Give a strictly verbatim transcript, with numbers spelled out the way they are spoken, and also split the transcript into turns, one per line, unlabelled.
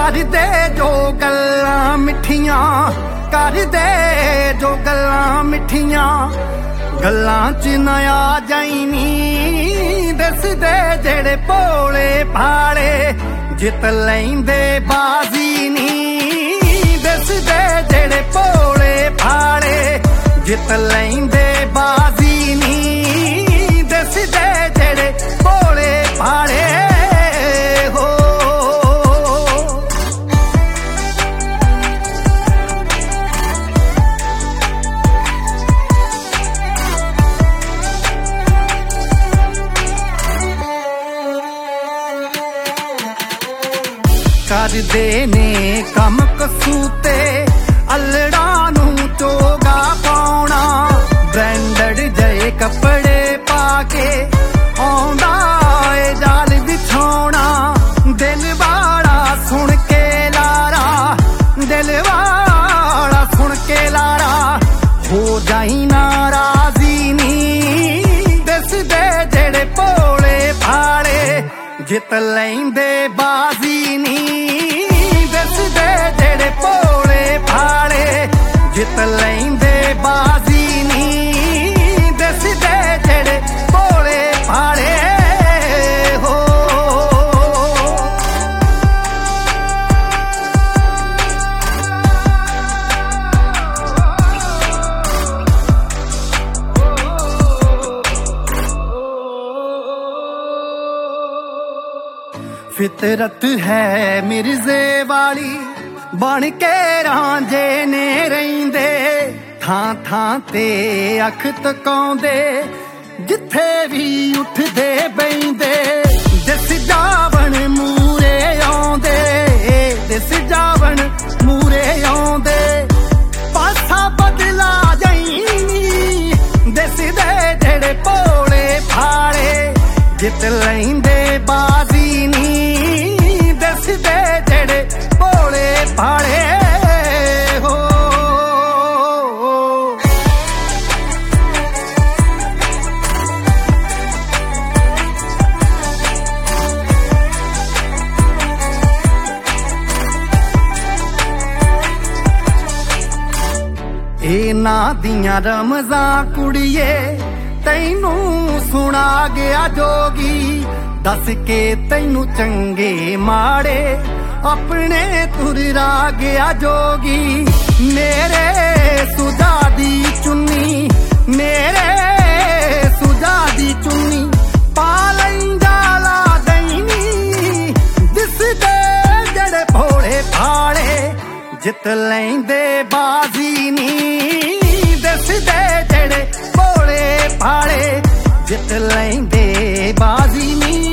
ਕਰਦੇ ਜੋ ਗੱਲਾਂ ਮਿੱਠੀਆਂ, ਕਰਦੇ ਜੋ ਗੱਲਾਂ ਮਿੱਠੀਆਂ, ਗੱਲਾਂ ਚ ਨਾ ਆ ਜਾਈ ਨੀ। ਦੱਸਦੇ ਜਿਹੜੇ ਭੋਲੇ ਭਾਲੇ ਜਿੱਤ ਲੈਂਦੇ ਬਾਜ਼ੀ ਨੀ। ਦੱਸਦੇ ਜਿਹੜੇ ਭੋਲੇ ਭਾਲੇ ਜਿੱਤ ਲੈਂਦੇ ਬਾਜ਼ੀ ਨੀ। ਦੱਸਦੇ ਜਿਹੜੇ ਭੋਲੇ ਭਾਲੇ ਕਰਦੇ ਨੇ ਕੰਮ ਕਸੂਤੇ, ਅਲੜਾਂ ਨੂੰ ਚੋਗਾ ਪਾਉਣਾ। ਬ੍ਰਾਂਡਡ ਜਏ ਕੱਪੜੇ ਪਾ ਕੇ ਆਉਂਦਾ ਏ ਜਾਲ ਵਿਛਾਉਣਾ। ਦਿਲ ਵਾਲਾ ਸੁਣ ਕੇ ਲਾਰਾ, ਦਿਲ ਵਾਲਾ ਸੁਣ ਕੇ ਲਾਰਾ, ਹੋ ਜਾਈ ਨਾਰਾਜ਼ੀ ਨੀ। ਦੱਸਦੇ ਜਿਹੜੇ ਭੋਲੇ ਭਾਲੇ ਜਿੱਤ ਲੈਂਦੇ ਬਾਜ਼ੀ ਨੀ। ਦੱਸਦੇ ਜਿਹੜੇ ਭੋਲੇ ਭਾਲੇ ਜਿੱਤ ਲੈਂਦੇ ਬਾਜ਼ੀ ਨੀ। ਦੱਸਦੇ ਜਿਹੜੇ ਭੋਲੇ ਭਾਲੇ ਹੋ। ਫਿਤਰਤ ਹੈ ਮਿਰਜ਼ੇ ਵਾਲੀ, ਬਣ ਕੇ ਰਾਂਝੇ ਨੇ ਰਹਿੰਦੇ। ਥਾਂ ਥਾਂ ਤੇ ਅੱਖ ਤਕਾਉਂਦੇ, ਜਿੱਥੇ ਵੀ ਉੱਠਦੇ ਬੈਂਦੇ। ਦਿਸ ਜਾਵਣ ਮੂਰੇ ਆਉਂਦੇ, ਦਿਸ ਜਾਵਣ ਮੂਰੇ ਆਉਂਦੇ। ਪਾਸਾ ਬਦਲਾ ਜਾਈ ਨੀ। ਦਿਸਦੇ ਜਿਹੜੇ ਭੋਲੇ ਭਾਲੇ ਜਿੱਤ ਲੈਂਦੇ ਬਾਜ਼ੀ ਨੀ। ਦੱਸਦੇ ਜਿਹੜੇ ਭੋਲੇ ਭਾਲੇ ਹੋ। ਇਹਨਾਂ ਦੀਆਂ ਰਮਜ਼ਾਂ ਕੁੜੀਏ ਤੈਨੂੰ ਸੁਣਾ ਗਿਆ ਜੋਗੀ। ਦੱਸ ਕੇ ਤੈਨੂੰ ਚੰਗੇ ਮਾੜੇ ਆਪਣੇ ਤੁਰਾ ਗਿਆ ਜੋਗੀ। ਮੇਰੇ ਸੁਜਾ ਦੀ ਚੁੰਨੀ, ਮੇਰੇ ਸੁਜਾ ਦੀ ਚੁੰਨੀ, ਪਾ ਲੈਂਦਾ ਲਾ ਦਈਨੀ। ਦਿਸਦੇ ਜਿਹੜੇ ਭੋਲੇ ਭਾਲੇ ਜਿੱਤ ਲੈਂਦੇ ਬਾਜ਼ੀ ਨੀ। ਦੱਸਦੇ ਜਿਹੜੇ ਭੋਲੇ ਭਾਲੇ ਜਿੱਤ ਲੈਂਦੇ ਬਾਜ਼ੀ ਨੀ।